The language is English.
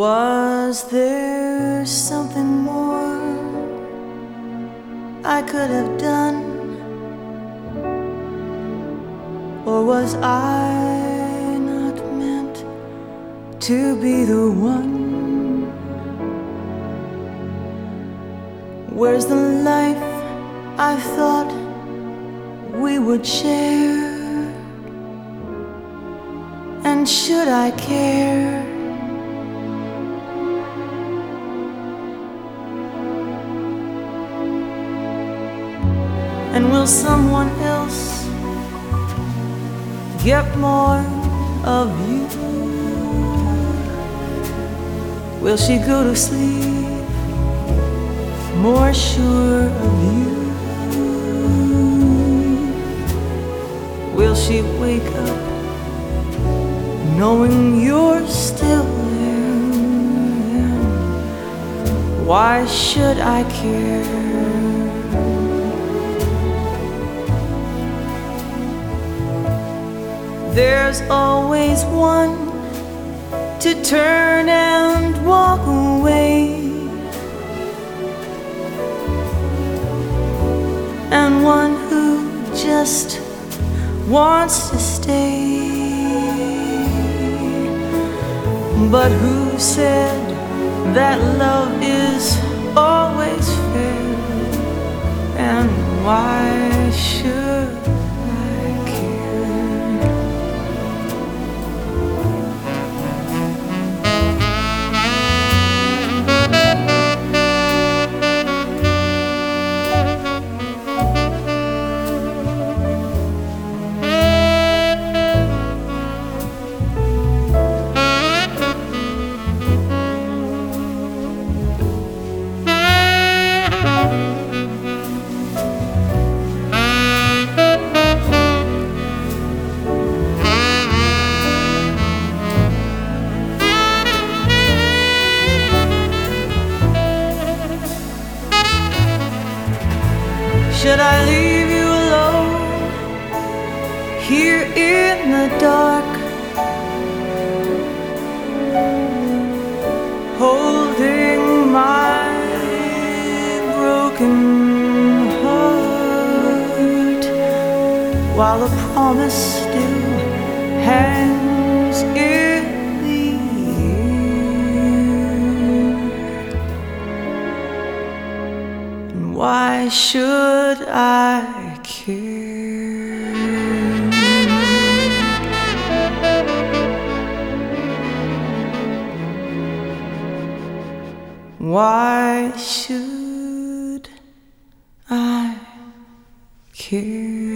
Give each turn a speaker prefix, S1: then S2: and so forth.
S1: Was there something more I could have done? Or was I not meant to be the one? Where's the life I thought we would share? And should I care? And will someone else get more of you? Will she go to sleep more sure of you? Will she wake up knowing you're still there? Why should I care? There's always one to turn and walk away, and one who just wants to stay. But who said that love is always fair? And why should I care? Should I leave you alone here in the dark, holding my broken heart, while a promise still hangs in the air? And why should I care? Why should I care?